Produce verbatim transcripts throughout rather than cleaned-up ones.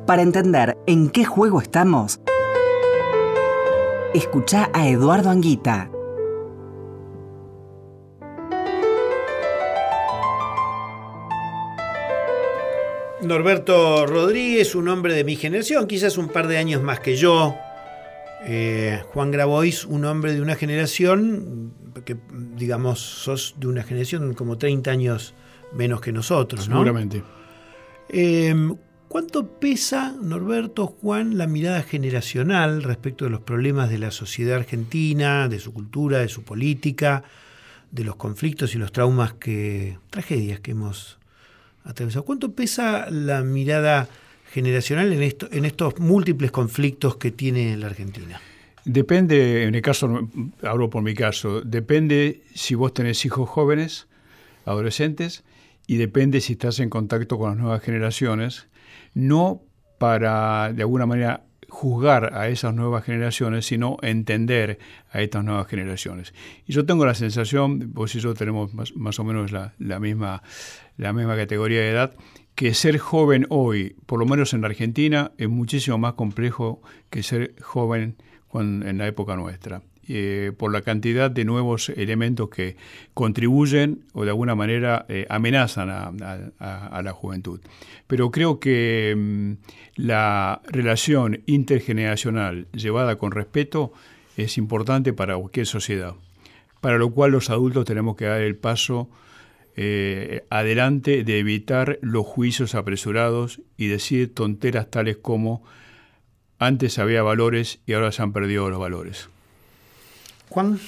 Para entender en qué juego estamos, escuchá a Eduardo Anguita. Norberto Rodríguez, un hombre de mi generación, quizás un par de años más que yo. Eh, Juan Grabois, un hombre de una generación que, digamos, sos de una generación como treinta años menos que nosotros, ¿no? Seguramente. Eh, ¿Cuánto pesa, Norberto, Juan, la mirada generacional respecto de los problemas de la sociedad argentina, de su cultura, de su política, de los conflictos y los traumas que, tragedias que hemos atravesado? ¿Cuánto pesa la mirada generacional en, esto, en estos múltiples conflictos que tiene la Argentina? Depende, en el caso, hablo por mi caso, depende si vos tenés hijos jóvenes, adolescentes, y depende si estás en contacto con las nuevas generaciones, no para, de alguna manera, juzgar a esas nuevas generaciones, sino entender a estas nuevas generaciones. Y yo tengo la sensación, vos y yo tenemos más, más o menos la, la, misma, la misma categoría de edad, que ser joven hoy, por lo menos en la Argentina, es muchísimo más complejo que ser joven cuando, en la época nuestra. Eh, por la cantidad de nuevos elementos que contribuyen o de alguna manera eh, amenazan a, a, a la juventud. Pero creo que mmm, la relación intergeneracional llevada con respeto es importante para cualquier sociedad, para lo cual los adultos tenemos que dar el paso eh, adelante de evitar los juicios apresurados y decir tonteras tales como antes había valores y ahora se han perdido los valores. Juan.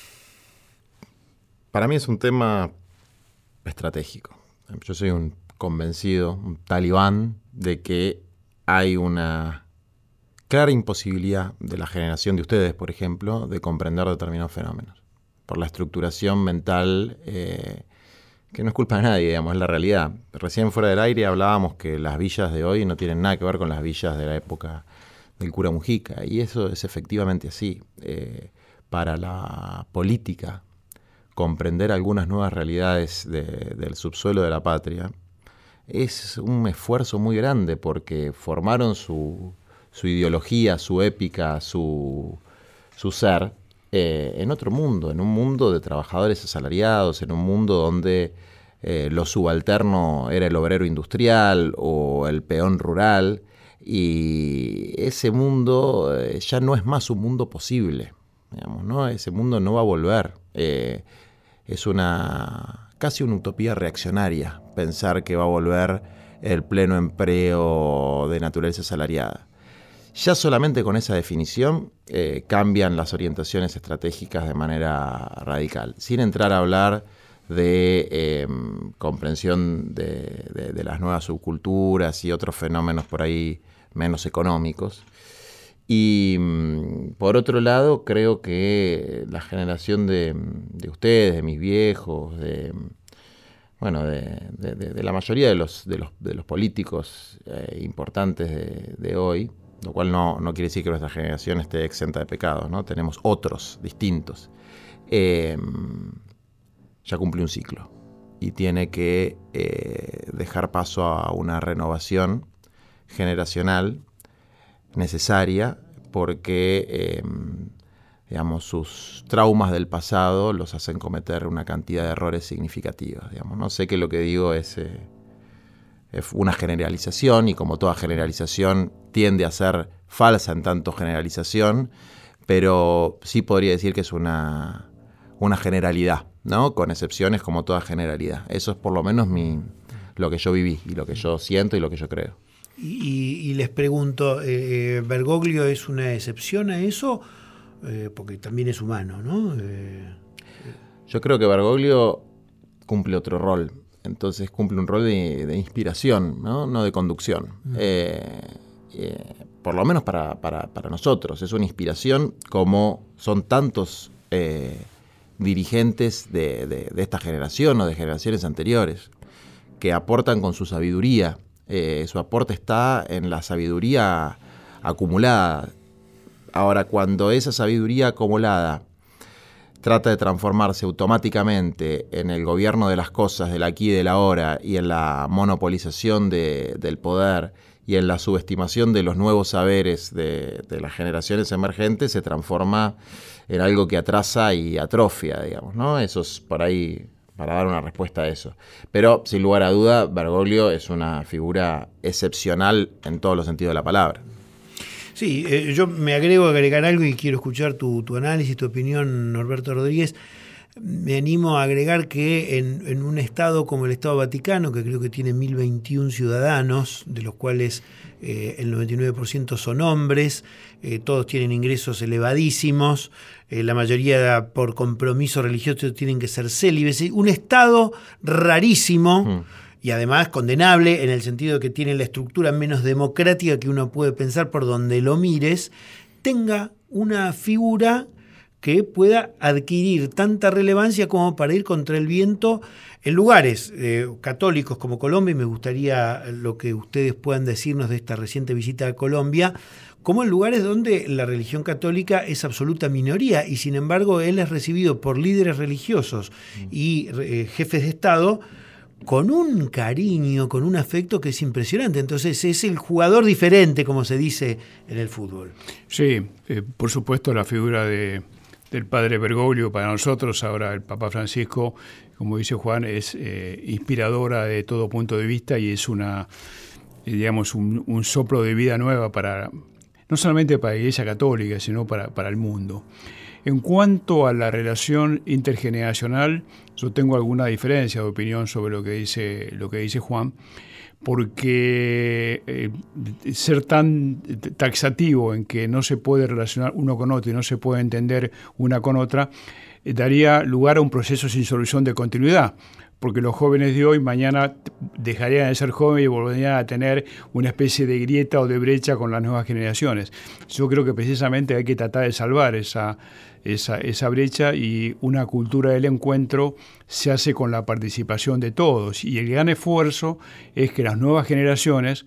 Para mí es un tema estratégico. Yo soy un convencido, un talibán, de que hay una clara imposibilidad de la generación de ustedes, por ejemplo, de comprender determinados fenómenos. Por la estructuración mental, eh, que no es culpa de nadie, digamos, es la realidad. Recién fuera del aire hablábamos que las villas de hoy no tienen nada que ver con las villas de la época del cura Mujica, y eso es efectivamente así. Eh, para la política, comprender algunas nuevas realidades de, del subsuelo de la patria, es un esfuerzo muy grande porque formaron su, su ideología, su épica, su, su ser eh, en otro mundo, en un mundo de trabajadores asalariados, en un mundo donde eh, lo subalterno era el obrero industrial o el peón rural, y ese mundo eh, ya no es más un mundo posible. Digamos, ¿no? Ese mundo no va a volver. Eh, es una casi una utopía reaccionaria pensar que va a volver el pleno empleo de naturaleza asalariada. Ya solamente con esa definición eh, cambian las orientaciones estratégicas de manera radical, sin entrar a hablar de eh, comprensión de, de, de las nuevas subculturas y otros fenómenos por ahí menos económicos. Y por otro lado, creo que la generación de, de ustedes, de mis viejos, de, bueno, de, de, de la mayoría de los, de los, de los políticos eh, importantes de, de hoy, lo cual no, no quiere decir que nuestra generación esté exenta de pecados, ¿no? Tenemos otros distintos. Eh, ya cumple un ciclo y tiene que eh, dejar paso a una renovación generacional necesaria, porque eh, digamos, sus traumas del pasado los hacen cometer una cantidad de errores significativos. Digamos. No sé que lo que digo es, eh, es una generalización, y como toda generalización tiende a ser falsa en tanto generalización, pero sí podría decir que es una, una generalidad, ¿no? Con excepciones como toda generalidad. Eso es por lo menos mi, lo que yo viví y lo que yo siento y lo que yo creo. Y, y les pregunto, eh, ¿Bergoglio es una excepción a eso? Eh, porque también es humano, ¿no? Eh, Yo creo que Bergoglio cumple otro rol. Entonces cumple un rol de, de inspiración, ¿no? No de conducción. Mm. Eh, eh, por lo menos para, para, para nosotros. Es una inspiración como son tantos eh, dirigentes de, de, de esta generación o de generaciones anteriores que aportan con su sabiduría. Eh, su aporte está en la sabiduría acumulada. Ahora, cuando esa sabiduría acumulada trata de transformarse automáticamente en el gobierno de las cosas, del aquí y del ahora, y en la monopolización de, del poder, y en la subestimación de los nuevos saberes de, de las generaciones emergentes se transforma en algo que atrasa y atrofia, digamos, ¿no? Eso es por ahí, para dar una respuesta a eso. Pero, sin lugar a duda, Bergoglio es una figura excepcional en todos los sentidos de la palabra. Sí, eh, yo me agrego a agregar algo y quiero escuchar tu, tu análisis, tu opinión, Norberto Rodríguez. Me animo a agregar que en, en un estado como el Estado Vaticano, que creo que tiene mil veintiún ciudadanos, de los cuales eh, el noventa y nueve por ciento son hombres, eh, todos tienen ingresos elevadísimos, eh, la mayoría por compromiso religioso tienen que ser célibes, un estado rarísimo mm. y además condenable en el sentido de que tiene la estructura menos democrática que uno puede pensar por donde lo mires, tenga una figura que pueda adquirir tanta relevancia como para ir contra el viento en lugares eh, católicos como Colombia, y me gustaría lo que ustedes puedan decirnos de esta reciente visita a Colombia, como en lugares donde la religión católica es absoluta minoría, y sin embargo él es recibido por líderes religiosos y eh, jefes de Estado con un cariño, con un afecto que es impresionante. Entonces es el jugador diferente, como se dice en el fútbol. Sí, eh, por supuesto la figura de del padre Bergoglio para nosotros, ahora el Papa Francisco, como dice Juan, es eh, inspiradora de todo punto de vista y es una, eh, digamos, un, un soplo de vida nueva para, no solamente para la Iglesia Católica, sino para, para el mundo. En cuanto a la relación intergeneracional, yo tengo alguna diferencia de opinión sobre lo que dice, lo que dice Juan, porque eh, ser tan taxativo en que no se puede relacionar uno con otro y no se puede entender una con otra, eh, daría lugar a un proceso sin solución de continuidad, porque los jóvenes de hoy mañana dejarían de ser jóvenes y volverían a tener una especie de grieta o de brecha con las nuevas generaciones. Yo creo que precisamente hay que tratar de salvar esa, esa, esa brecha, y una cultura del encuentro se hace con la participación de todos, y el gran esfuerzo es que las nuevas generaciones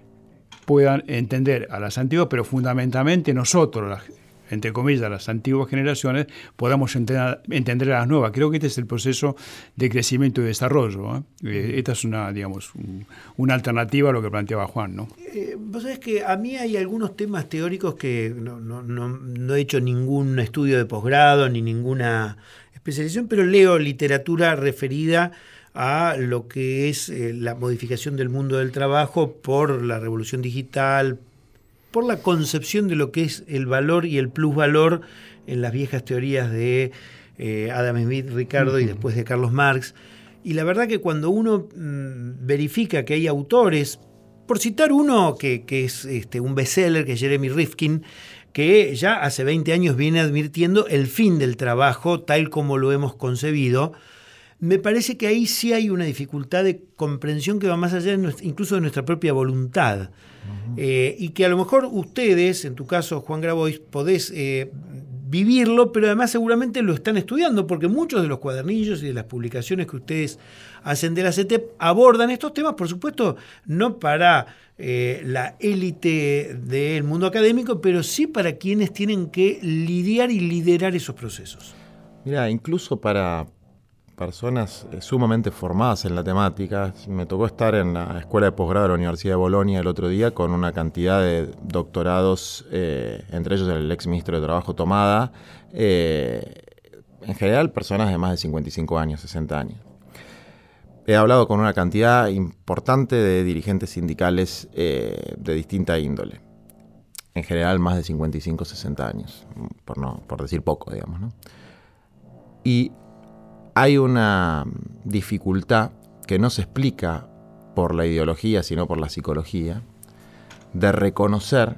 puedan entender a las antiguas, pero fundamentalmente nosotros, las entre comillas, las antiguas generaciones, podamos entender, entender a las nuevas. Creo que este es el proceso de crecimiento y desarrollo, ¿eh? Eh, esta es una, digamos, un, una alternativa a lo que planteaba Juan, ¿no? Eh, vos sabés que a mí hay algunos temas teóricos que no, no, no, no he hecho ningún estudio de posgrado ni ninguna especialización, pero leo literatura referida a lo que es eh, la modificación del mundo del trabajo por la revolución digital, por la concepción de lo que es el valor y el plusvalor en las viejas teorías de eh, Adam Smith, Ricardo, uh-huh. y después de Carlos Marx. Y la verdad que cuando uno mmm, verifica que hay autores, por citar uno que, que es este, un bestseller, que es Jeremy Rifkin, que ya hace veinte años viene advirtiendo el fin del trabajo tal como lo hemos concebido, me parece que ahí sí hay una dificultad de comprensión que va más allá de nuestra, incluso de nuestra propia voluntad. Uh-huh. Eh, y que a lo mejor ustedes, en tu caso, Juan Grabois, podés eh, vivirlo, pero además seguramente lo están estudiando, porque muchos de los cuadernillos y de las publicaciones que ustedes hacen de la C E T E P abordan estos temas, por supuesto, no para eh, la élite del mundo académico, pero sí para quienes tienen que lidiar y liderar esos procesos. Mira, incluso para personas sumamente formadas en la temática. Me tocó estar en la escuela de posgrado de la Universidad de Bolonia el otro día con una cantidad de doctorados, eh, entre ellos el ex ministro de Trabajo Tomada, eh, en general personas de más de cincuenta y cinco años, sesenta años. He hablado con una cantidad importante de dirigentes sindicales eh, de distinta índole. En general más de cincuenta y cinco, sesenta años, por, no, por decir poco, digamos, ¿no? Y hay una dificultad que no se explica por la ideología, sino por la psicología, de reconocer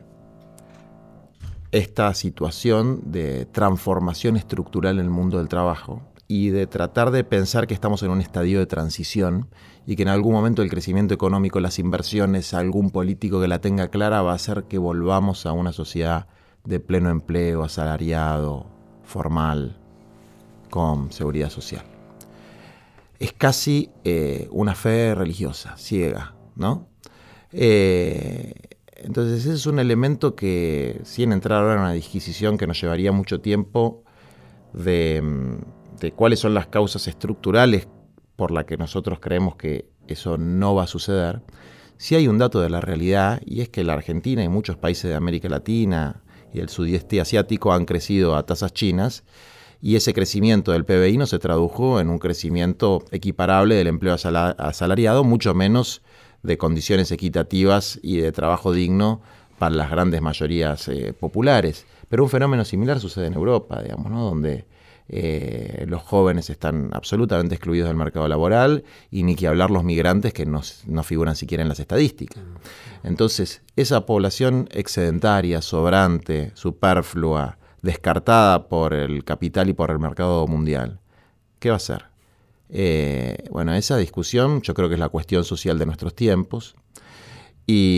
esta situación de transformación estructural en el mundo del trabajo y de tratar de pensar que estamos en un estadio de transición y que en algún momento el crecimiento económico, las inversiones, algún político que la tenga clara va a hacer que volvamos a una sociedad de pleno empleo, asalariado, formal, con seguridad social. Es casi eh, una fe religiosa, ciega, ¿no? Eh, entonces ese es un elemento que, sin entrar ahora en una disquisición que nos llevaría mucho tiempo, de, de cuáles son las causas estructurales por las que nosotros creemos que eso no va a suceder, sí hay un dato de la realidad, y es que la Argentina y muchos países de América Latina y el sudeste asiático han crecido a tasas chinas, y ese crecimiento del P B I no se tradujo en un crecimiento equiparable del empleo asalariado, mucho menos de condiciones equitativas y de trabajo digno para las grandes mayorías eh, populares. Pero un fenómeno similar sucede en Europa, digamos, ¿no? Donde eh, los jóvenes están absolutamente excluidos del mercado laboral, y ni que hablar los migrantes, que no, no figuran siquiera en las estadísticas. Entonces, esa población excedentaria, sobrante, superflua, descartada por el capital y por el mercado mundial, ¿qué va a hacer? Eh, bueno, esa discusión yo creo que es la cuestión social de nuestros tiempos, y,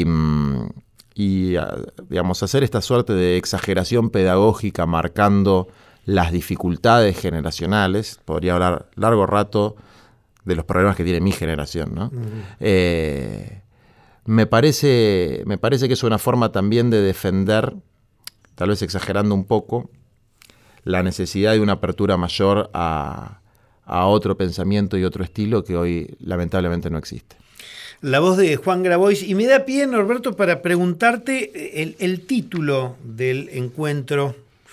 y digamos, hacer esta suerte de exageración pedagógica marcando las dificultades generacionales. Podría hablar largo rato de los problemas que tiene mi generación, ¿no? Uh-huh. eh, me parece, me parece que es una forma también de defender, tal vez exagerando un poco, la necesidad de una apertura mayor a, a otro pensamiento y otro estilo que hoy lamentablemente no existe. La voz de Juan Grabois, y me da pie, Norberto, para preguntarte el, el título del encuentro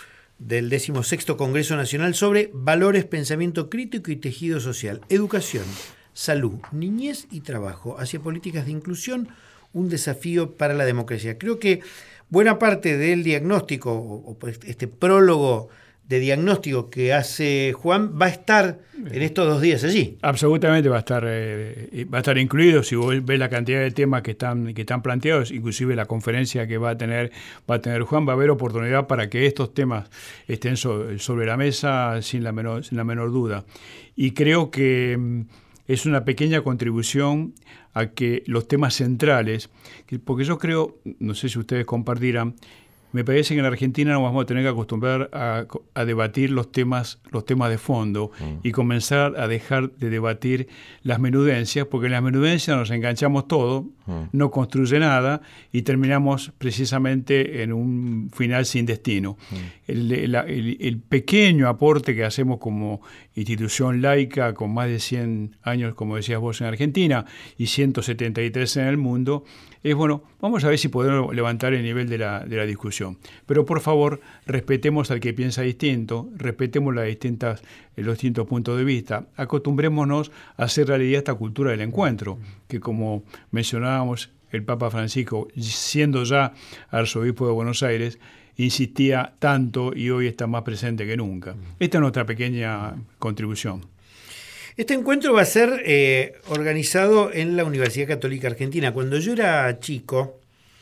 del decimosexto Congreso Nacional sobre valores, pensamiento crítico y tejido social, educación, salud, niñez y trabajo, hacia políticas de inclusión, un desafío para la democracia. Creo que buena parte del diagnóstico, o, o este prólogo de diagnóstico que hace Juan, va a estar en estos dos días allí. Absolutamente va a estar eh, va a estar incluido. Si vos ves la cantidad de temas que están que están planteados, inclusive la conferencia que va a tener va a tener Juan, va a haber oportunidad para que estos temas estén so, sobre la mesa sin la menor sin la menor duda. Y creo que mm, es una pequeña contribución a que los temas centrales, porque yo creo, no sé si ustedes compartirán, me parece que en Argentina nos vamos a tener que acostumbrar a, a debatir los temas, los temas de fondo mm. y comenzar a dejar de debatir las menudencias, porque en las menudencias nos enganchamos todo, mm. no construye nada y terminamos precisamente en un final sin destino. Mm. El, el, el, el pequeño aporte que hacemos como institución laica con más de cien años, como decías vos, en Argentina y ciento setenta y tres en el mundo, es bueno, vamos a ver si podemos levantar el nivel de la, de la discusión. Pero por favor, respetemos al que piensa distinto, respetemos las distintas, los distintos puntos de vista, acostumbrémonos a hacer realidad esta cultura del encuentro, que como mencionábamos, el Papa Francisco, siendo ya arzobispo de Buenos Aires, insistía tanto y hoy está más presente que nunca. Esta es nuestra pequeña contribución. Este encuentro va a ser eh, organizado en la Universidad Católica Argentina. Cuando yo era chico,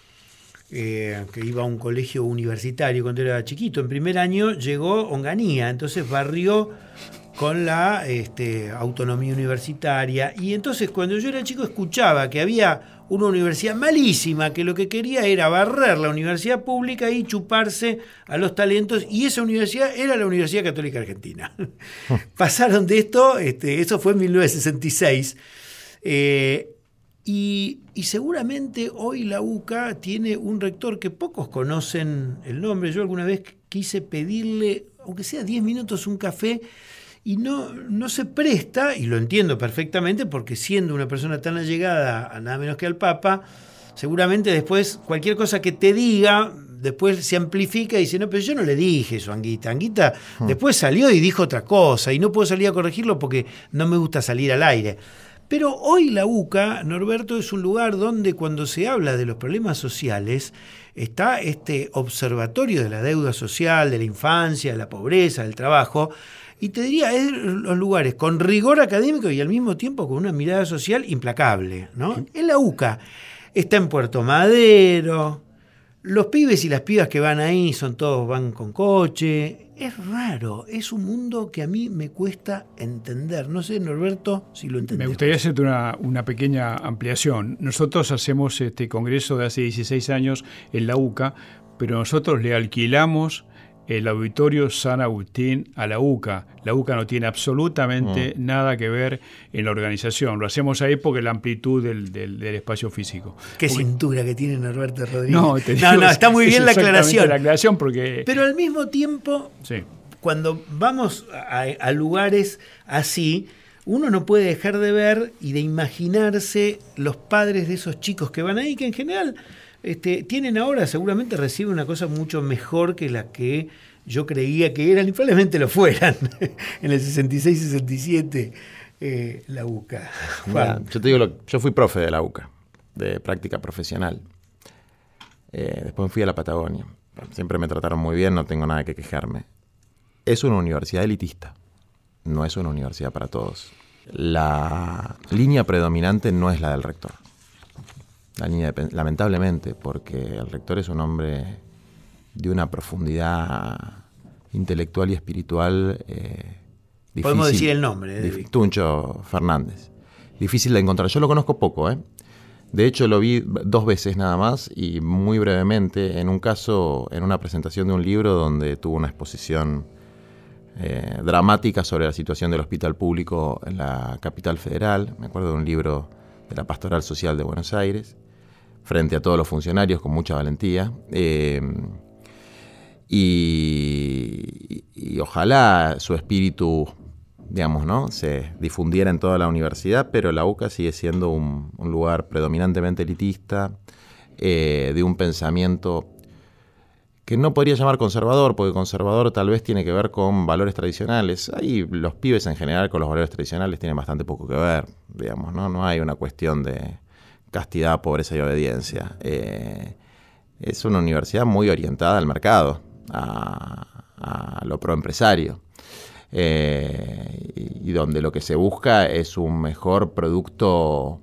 eh, que iba a un colegio universitario cuando era chiquito, en primer año llegó Onganía, entonces barrió con la este, autonomía universitaria. Y entonces cuando yo era chico escuchaba que había una universidad malísima, que lo que quería era barrer la universidad pública y chuparse a los talentos, y esa universidad era la Universidad Católica Argentina. Pasaron de esto, este, eso fue en mil novecientos sesenta y seis, eh, y, y seguramente hoy la U C A tiene un rector que pocos conocen el nombre. Yo alguna vez quise pedirle, aunque sea diez minutos, un café, y no, no se presta, y lo entiendo perfectamente, porque siendo una persona tan allegada a nada menos que al Papa, seguramente después cualquier cosa que te diga, después se amplifica y dice, no, pero yo no le dije eso a Anguita. Anguita hmm. después salió y dijo otra cosa, y no puedo salir a corregirlo porque no me gusta salir al aire. Pero hoy la U C A, Norberto, es un lugar donde cuando se habla de los problemas sociales, está este observatorio de la deuda social, de la infancia, de la pobreza, del trabajo. Y te diría, es los lugares con rigor académico y al mismo tiempo con una mirada social implacable, ¿no? En la U C A está en Puerto Madero, los pibes y las pibas que van ahí son todos, van con coche. Es raro, es un mundo que a mí me cuesta entender. No sé, Norberto, si lo entendemos. Me gustaría hacerte una, una pequeña ampliación. Nosotros hacemos este congreso de hace dieciséis años en la U C A, pero nosotros le alquilamos el auditorio San Agustín a la U C A. La U C A no tiene absolutamente mm. nada que ver en la organización. Lo hacemos ahí porque la amplitud del, del, del espacio físico. Qué porque... cintura que tiene Norberto Rodríguez. No, te digo, no, no, está muy bien la aclaración. la aclaración porque... Pero al mismo tiempo, sí. cuando vamos a, a lugares así, uno no puede dejar de ver y de imaginarse los padres de esos chicos que van ahí, que en general este, tienen ahora, seguramente reciben una cosa mucho mejor que la que yo creía que eran, y probablemente lo fueran, en el sesenta y seis sesenta y siete, eh, la UCA. Mira, yo te digo, lo, yo fui profe de la UCA, de práctica profesional. Eh, después me fui a la Patagonia. Siempre me trataron muy bien, no tengo nada que quejarme. Es una universidad elitista, no es una universidad para todos. La línea predominante no es la del rector. La línea de, lamentablemente, porque el rector es un hombre de una profundidad intelectual y espiritual eh, difícil. Podemos decir el nombre. Dif- Tuncho Fernández. Difícil de encontrar. Yo lo conozco poco, ¿eh? De hecho, lo vi dos veces nada más y muy brevemente, en un caso, en una presentación de un libro donde tuvo una exposición eh, dramática sobre la situación del hospital público en la capital federal. Me acuerdo de un libro de la Pastoral Social de Buenos Aires, frente a todos los funcionarios con mucha valentía. Eh, y, y ojalá su espíritu, digamos, ¿no?, se difundiera en toda la universidad, pero la UCA sigue siendo un, un lugar predominantemente elitista, eh, de un pensamiento que no podría llamar conservador, porque conservador tal vez tiene que ver con valores tradicionales. Ahí los pibes en general con los valores tradicionales tienen bastante poco que ver, digamos, ¿no? No hay una cuestión de castidad, pobreza y obediencia. Eh, es una universidad muy orientada al mercado, a, a lo proempresario. Eh, y, y donde lo que se busca es un mejor producto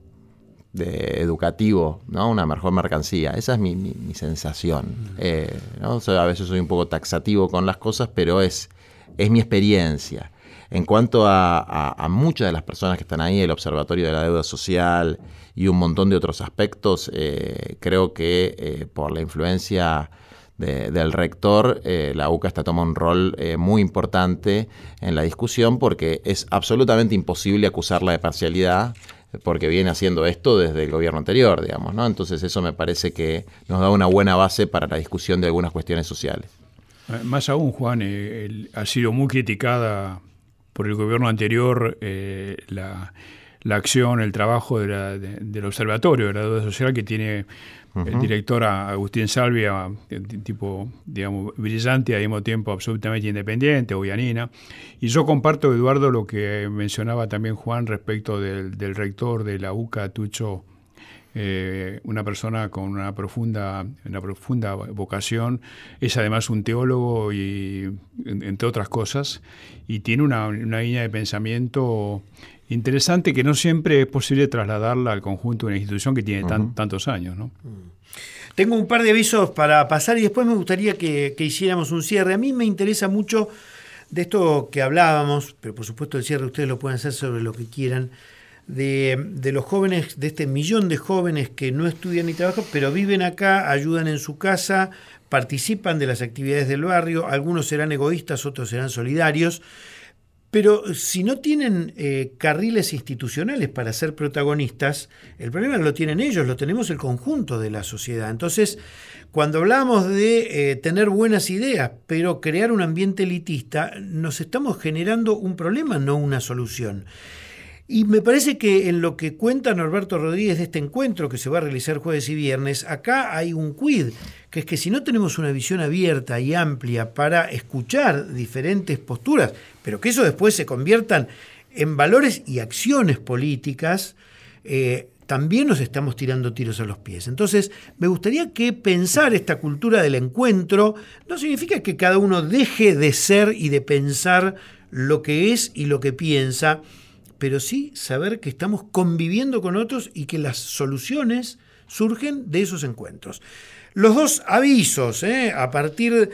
de, educativo, ¿no? Una mejor mercancía. Esa es mi, mi, mi sensación. Eh, ¿no? O sea, a veces soy un poco taxativo con las cosas, pero es, es mi experiencia. En cuanto a, a, a muchas de las personas que están ahí, el Observatorio de la Deuda Social y un montón de otros aspectos, eh, creo que eh, por la influencia De, del rector, eh, la UCA está tomando un rol eh, muy importante en la discusión, porque es absolutamente imposible acusarla de parcialidad, porque viene haciendo esto desde el gobierno anterior, digamos, ¿no? Entonces eso me parece que nos da una buena base para la discusión de algunas cuestiones sociales. Más aún, Juan, eh, el, ha sido muy criticada por el gobierno anterior eh, la, la acción, el trabajo de la, de, del Observatorio de la Deuda Social, que tiene el director Agustín Salvia, tipo, digamos, brillante y al mismo tiempo absolutamente independiente, o Yanina. Y yo comparto, Eduardo, lo que mencionaba también Juan respecto del, del rector de la UCA, Tucho, eh, una persona con una profunda, una profunda vocación. Es además un teólogo, y entre otras cosas, y tiene una, una línea de pensamiento interesante que no siempre es posible trasladarla al conjunto de una institución que tiene tan, uh-huh. tantos años, ¿no? Tengo un par de avisos para pasar y después me gustaría que, que hiciéramos un cierre. A mí me interesa mucho de esto que hablábamos, pero por supuesto el cierre ustedes lo pueden hacer sobre lo que quieran, de, de los jóvenes, de este millón de jóvenes que no estudian ni trabajan, pero viven acá, ayudan en su casa, participan de las actividades del barrio, algunos serán egoístas, otros serán solidarios. Pero si no tienen eh, carriles institucionales para ser protagonistas, el problema no lo tienen ellos, lo tenemos el conjunto de la sociedad. Entonces, cuando hablamos de eh, tener buenas ideas, pero crear un ambiente elitista, nos estamos generando un problema, no una solución. Y me parece que en lo que cuenta Norberto Rodríguez de este encuentro que se va a realizar jueves y viernes, acá hay un quid, que es que si no tenemos una visión abierta y amplia para escuchar diferentes posturas, pero que eso después se conviertan en valores y acciones políticas, eh, también nos estamos tirando tiros a los pies. Entonces, me gustaría que pensar esta cultura del encuentro no significa que cada uno deje de ser y de pensar lo que es y lo que piensa, pero sí saber que estamos conviviendo con otros y que las soluciones surgen de esos encuentros. Los dos avisos, ¿eh? A partir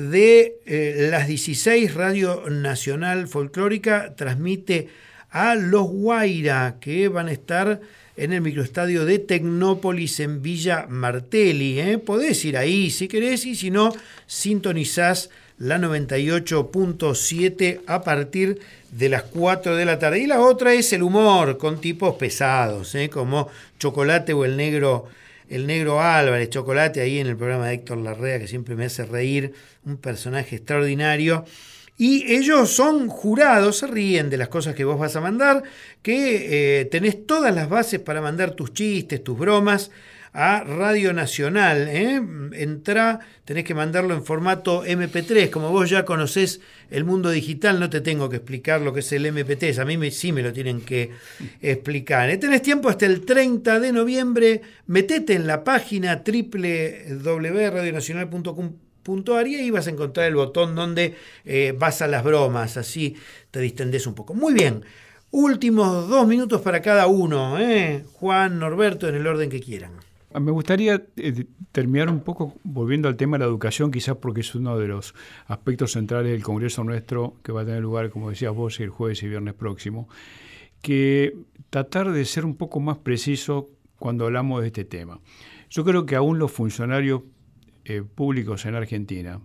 de eh, las dieciséis, Radio Nacional Folclórica transmite a Los Guaira, que van a estar en el microestadio de Tecnópolis en Villa Martelli. ¿eh? Podés ir ahí si querés, y si no, sintonizás la noventa y ocho punto siete a partir de las cuatro de la tarde. Y la otra es el humor, con tipos pesados, ¿eh? como Chocolate o el negro, el negro Álvarez. Chocolate ahí en el programa de Héctor Larrea, que siempre me hace reír, un personaje extraordinario. Y ellos son jurados, se ríen de las cosas que vos vas a mandar, que eh, tenés todas las bases para mandar tus chistes, tus bromas a Radio Nacional. ¿eh? Entrá, tenés que mandarlo en formato eme pe tres. Como vos ya conocés el mundo digital, no te tengo que explicar lo que es el eme pe tres. A mí me, sí me lo tienen que explicar. ¿eh? Tenés tiempo hasta el treinta de noviembre. Metete en la página doble u doble u doble u punto radio nacional punto com punto a r y ahí vas a encontrar el botón donde eh, vas a las bromas, así te distendés un poco. Muy bien, últimos dos minutos para cada uno, ¿eh? Juan, Norberto, en el orden que quieran. Me gustaría eh, terminar un poco volviendo al tema de la educación, quizás porque es uno de los aspectos centrales del Congreso nuestro, que va a tener lugar, como decías vos, el jueves y viernes próximo, que tratar de ser un poco más preciso cuando hablamos de este tema. Yo creo que aún los funcionarios Eh, públicos en Argentina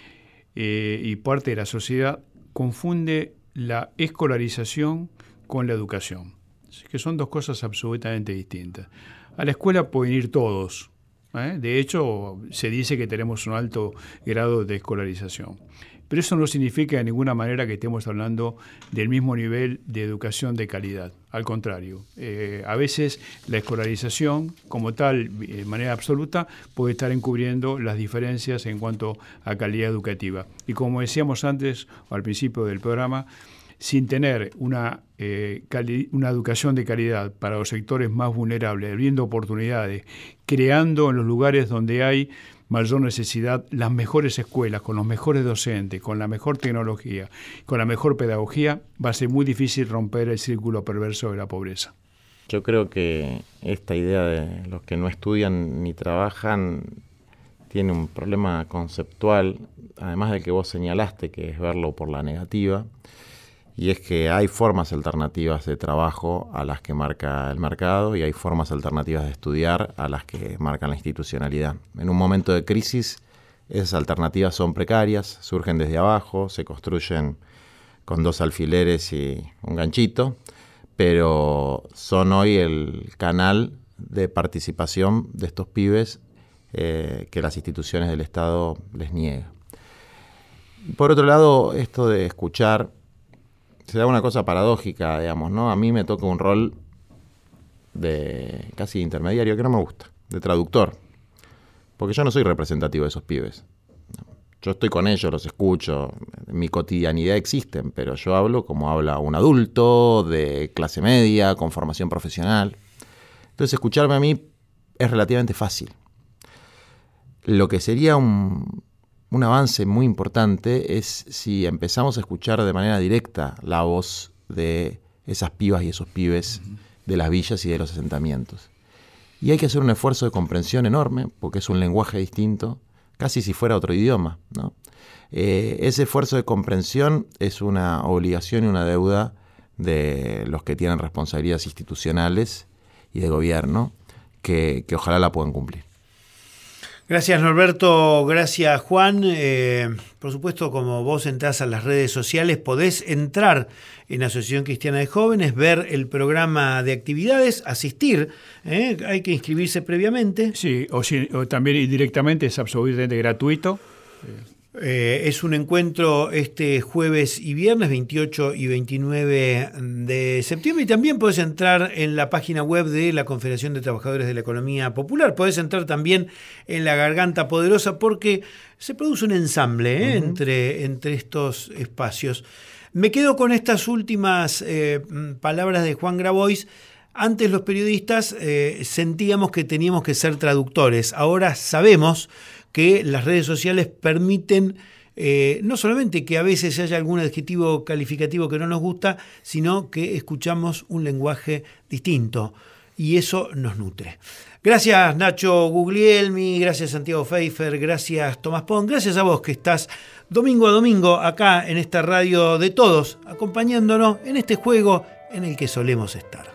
eh, y parte de la sociedad confunde la escolarización con la educación, que son dos cosas absolutamente distintas. A la escuela pueden ir todos, ¿eh? De hecho se dice que tenemos un alto grado de escolarización, pero eso no significa de ninguna manera que estemos hablando del mismo nivel de educación de calidad. Al contrario, eh, a veces la escolarización como tal, de manera absoluta, puede estar encubriendo las diferencias en cuanto a calidad educativa. Y como decíamos antes, al principio del programa, sin tener una, eh, cali- una educación de calidad para los sectores más vulnerables, abriendo oportunidades, creando en los lugares donde hay mayor necesidad las mejores escuelas, con los mejores docentes, con la mejor tecnología, con la mejor pedagogía, va a ser muy difícil romper el círculo perverso de la pobreza. Yo creo que esta idea de los que no estudian ni trabajan tiene un problema conceptual, además del que vos señalaste, que es verlo por la negativa, y es que hay formas alternativas de trabajo a las que marca el mercado y hay formas alternativas de estudiar a las que marca la institucionalidad. En un momento de crisis, esas alternativas son precarias, surgen desde abajo, se construyen con dos alfileres y un ganchito, pero son hoy el canal de participación de estos pibes eh, que las instituciones del Estado les niegan. Por otro lado, esto de escuchar se da una cosa paradójica, digamos, ¿no? A mí me toca un rol de casi intermediario que no me gusta, de traductor, porque yo no soy representativo de esos pibes. Yo estoy con ellos, los escucho, en mi cotidianidad existen, pero yo hablo como habla un adulto de clase media, con formación profesional. Entonces escucharme a mí es relativamente fácil. Lo que sería un... Un avance muy importante es si empezamos a escuchar de manera directa la voz de esas pibas y esos pibes de las villas y de los asentamientos. Y hay que hacer un esfuerzo de comprensión enorme, porque es un lenguaje distinto, casi si fuera otro idioma, ¿no? Eh, ese esfuerzo de comprensión es una obligación y una deuda de los que tienen responsabilidades institucionales y de gobierno, que, que ojalá la puedan cumplir. Gracias, Norberto, gracias, Juan. Eh, por supuesto, como vos entrás a las redes sociales, podés entrar en Asociación Cristiana de Jóvenes, ver el programa de actividades, asistir, ¿eh? Hay que inscribirse previamente. Sí, o, si, o también indirectamente es absolutamente gratuito. Eh, es un encuentro este jueves y viernes, veintiocho y veintinueve de septiembre, y también podés entrar en la página web de la Confederación de Trabajadores de la Economía Popular. Podés entrar también en La Garganta Poderosa, porque se produce un ensamble ¿eh? uh-huh. entre, entre estos espacios. Me quedo con estas últimas eh, palabras de Juan Grabois. Antes los periodistas eh, sentíamos que teníamos que ser traductores. Ahora sabemos que las redes sociales permiten eh, no solamente que a veces haya algún adjetivo calificativo que no nos gusta, sino que escuchamos un lenguaje distinto y eso nos nutre. Gracias Nacho Guglielmi, gracias Santiago Pfeiffer, gracias Tomás Pon, gracias a vos que estás domingo a domingo acá en esta radio de todos, acompañándonos en este juego en el que solemos estar.